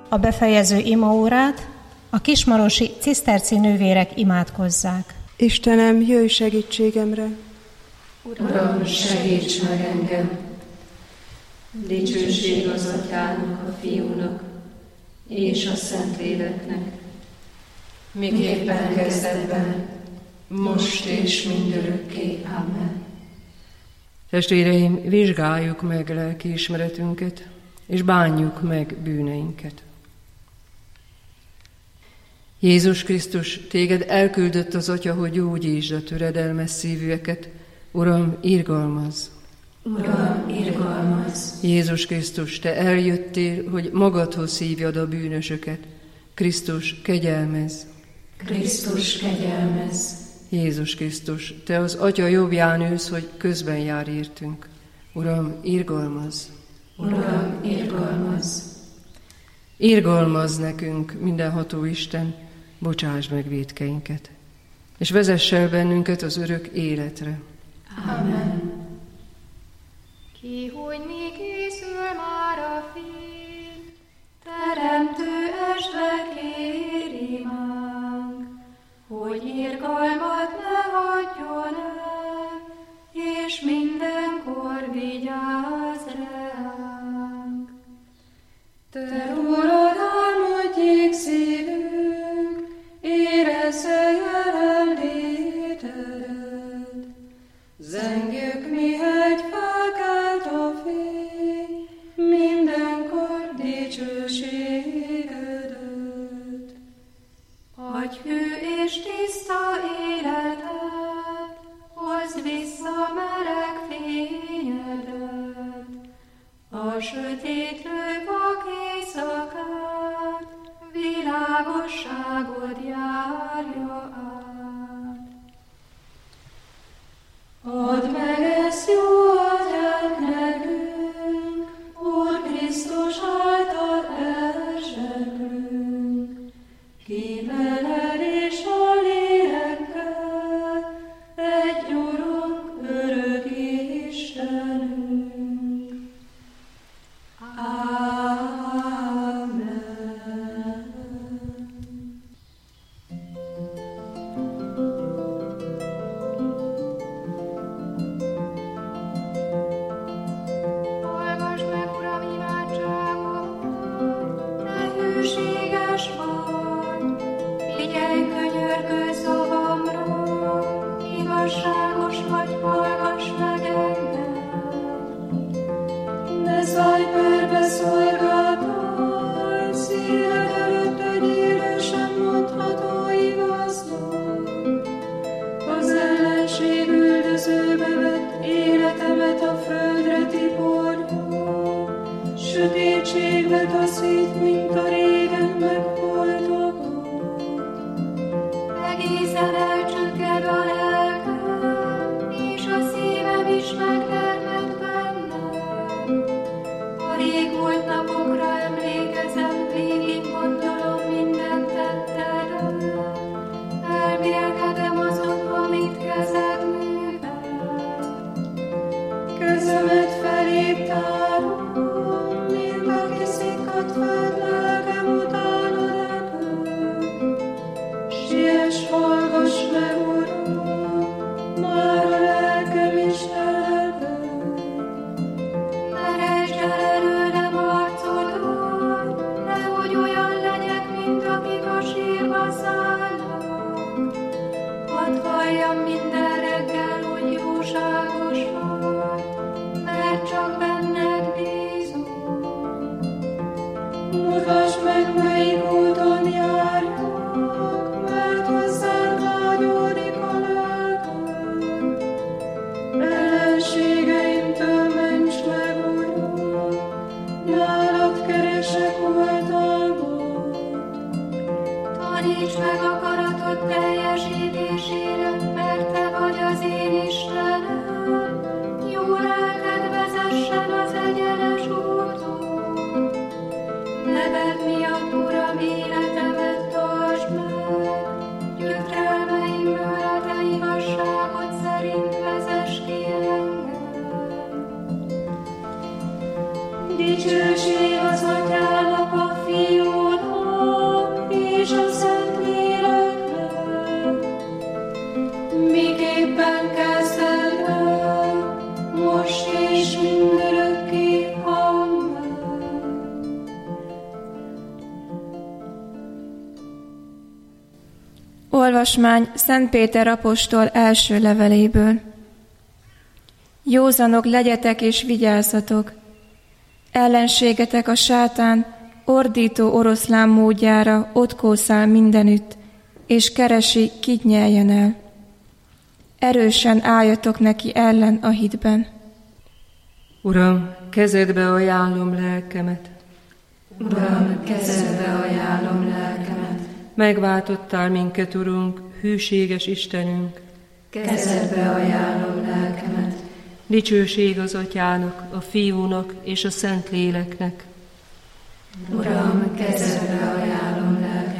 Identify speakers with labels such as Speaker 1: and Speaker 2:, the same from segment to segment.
Speaker 1: a befejező imaórát a kismarosi ciszterci nővérek imádkozzák.
Speaker 2: Istenem, jöjj segítségemre!
Speaker 3: Uram, segíts meg engem! Dicsőség az Atyának, a Fiúnak és a Szentléleknek, miképpen kezdetben, most és mindörökké. Amen.
Speaker 4: Testvéreim, vizsgáljuk meg lelkiismeretünket, és bánjuk meg bűneinket. Jézus Krisztus, téged elküldött az Atya, hogy gyógyítsd a töredelmes szívűeket. Uram, irgalmazz!
Speaker 3: Uram, irgalmazz!
Speaker 4: Jézus Krisztus, te eljöttél, hogy magadhoz hívjad a bűnösöket. Krisztus, kegyelmezz!
Speaker 3: Krisztus, kegyelmezz!
Speaker 4: Jézus Krisztus, te az Atya jobbján ülsz, hogy közben jár értünk. Uram, irgalmazz!
Speaker 3: Uram, irgalmazz!
Speaker 4: Irgalmazz nekünk, mindenható Isten, bocsáss meg vétkeinket, és vezess el bennünket az örök életre.
Speaker 3: Amen.
Speaker 5: Ki, hogy mi készül már a fény, teremtő esve kér imánk, hogy irgalmat ne hagyjon el, és mindenkor vigyázz ránk. Te rólad álmodjék szívünk, érezze jelenlétedet, zengjük, mihelyt felkelt a fény, mindenkor dicsőségedet. Adj hű és tiszta életet, hozd vissza meleg fényedet, a sötétlő vak éjszakát, világosságod járja át. Add meg ezt jó Atyánk nekünk, Úr Krisztus által elsekrünk, ki veled és a lélekkel, egy Urunk, örök Istenünk. Amen. Hallgass meg, Uram, imádságomat, te hűséges vagy, figyelj könyörgő szavamra, igazságos vagy, hallgass meg engem.
Speaker 2: Ne szállj körbe szolgáltaj, szíved előtt egy élő sem mondható igaznak. Az ellenség üldözőbe vett életemet a földre tiporja, sötétségbe taszít, mint a régen megholtakat.
Speaker 5: Egészen elcsügged a lelkem, és a szívem is megdermed bennem. A régmúlt napokra emlékezem, végig gondolom minden tettedet. Elmélkedem azon, amit kezed művel.
Speaker 2: Kezemet feléd tárom, mint aki szikkadt fád, lelkem utána repül. Siess, hallgass meg, Uram, már a lelkem is elebben.
Speaker 5: Meresd el előlem arcodat, nehogy olyan legyek, mint akik a sírba szállnak. Hadd halljam minden reggel, hogy jóságos vagy, mert csak benned bízom.
Speaker 2: Mutasd meg, melyik úton járjak, mert hozzád vágyódik a lelkem. Ellenségeimtől ments meg, Uram, nálad keresek oltalmat.
Speaker 5: Taníts meg akaratod teljesítésére, mert te vagy az én Istenem. Jó lelked vezessen az egyenes úton. Neved miatt, Uram, életemet tartsd meg. Gyötrelmeimből a te igazságod szerint vezess ki engem.
Speaker 2: Dicsőség az Atyának, a Fiúnak
Speaker 6: Olvasmány Szent Péter apostol első leveléből. Józanok legyetek és vigyázzatok! Ellenségetek a sátán ordító oroszlán módjára ott kószál mindenütt, és keresi, kit nyeljen el. Erősen álljatok neki ellen a hitben.
Speaker 4: Uram, kezedbe ajánlom lelkemet.
Speaker 3: Uram, kezedbe ajánlom lelkemet.
Speaker 4: Megváltottál minket, Urunk, hűséges Istenünk.
Speaker 3: Kezedbe ajánlom lelkemet.
Speaker 4: Dicsőség az Atyának, a Fiúnak és a Szentléleknek.
Speaker 3: Uram, kezedbe ajánlom lelkemet.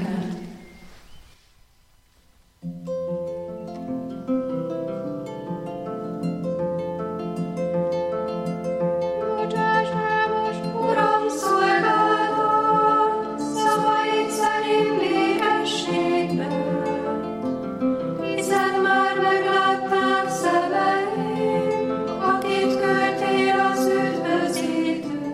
Speaker 2: Bocsáss el most, Uram, szolgálatot, szavaid szerint békességben, hiszen már meglátták szemeim, akit küldtél az üdvözítőt.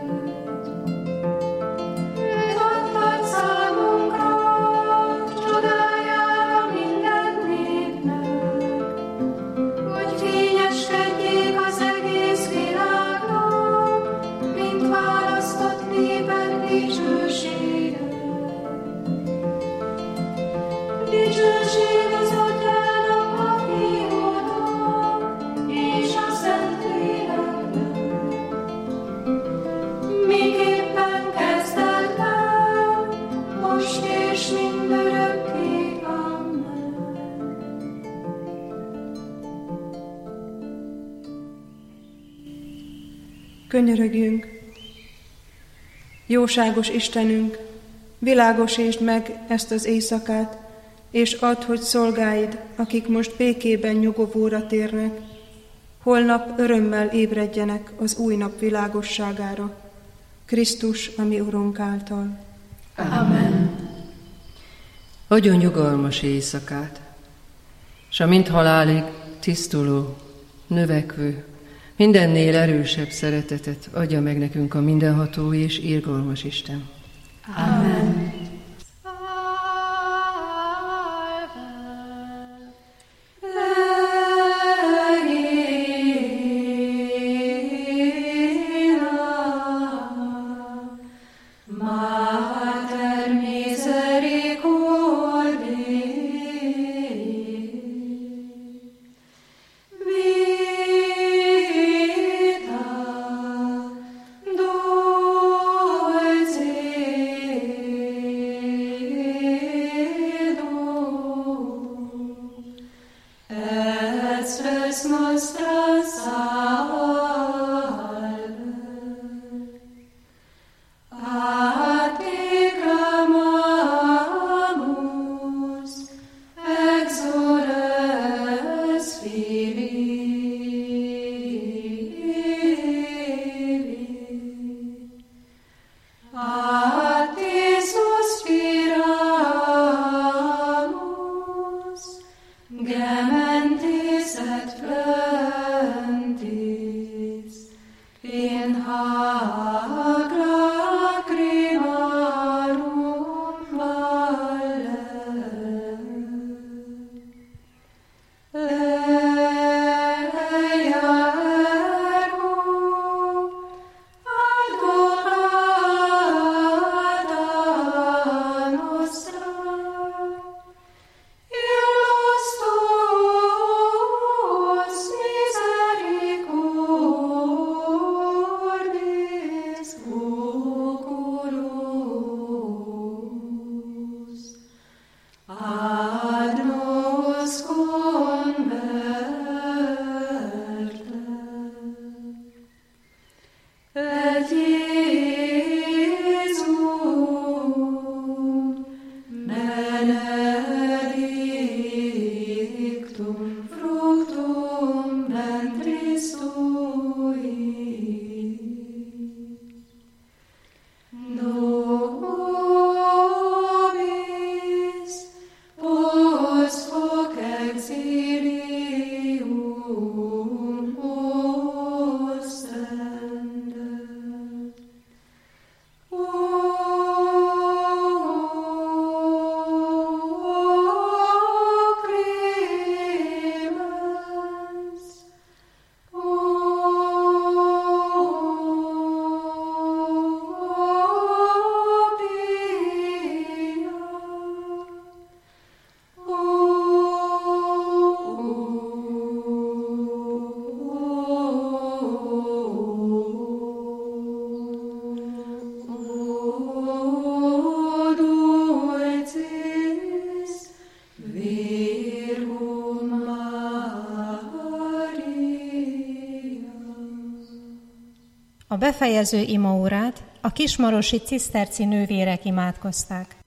Speaker 2: Őt adtad számunkra, csodájára minden népnek, hogy fényeskedjék az egész világnak, mint választott néped dicsősége. Dicsőség az Atyának, a Fiúnak és a Szentléleknek, miképpen kezdetben, most és mindörökké. Amen.
Speaker 7: Könyörögjünk! Jóságos Istenünk, világosítsd meg ezt az éjszakát, és add, hogy szolgáid, akik most békében nyugovóra térnek, holnap örömmel ébredjenek az új nap világosságára, Krisztus, a mi Urunk által.
Speaker 3: Amen.
Speaker 4: Adjon nyugalmas éjszakát, s a mind halálig tisztuló, növekvő, mindennél erősebb szeretetet adja meg nekünk a mindenható és irgalmas Isten.
Speaker 3: Amen.
Speaker 2: Mater misericordiae, vita dulcedo, et spes nostra salve. A
Speaker 1: befejező imaórát a kismarosi ciszterci nővérek imádkozták.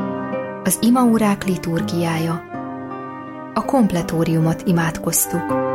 Speaker 8: Az imaórák liturgiája. A kompletóriumot imádkoztuk.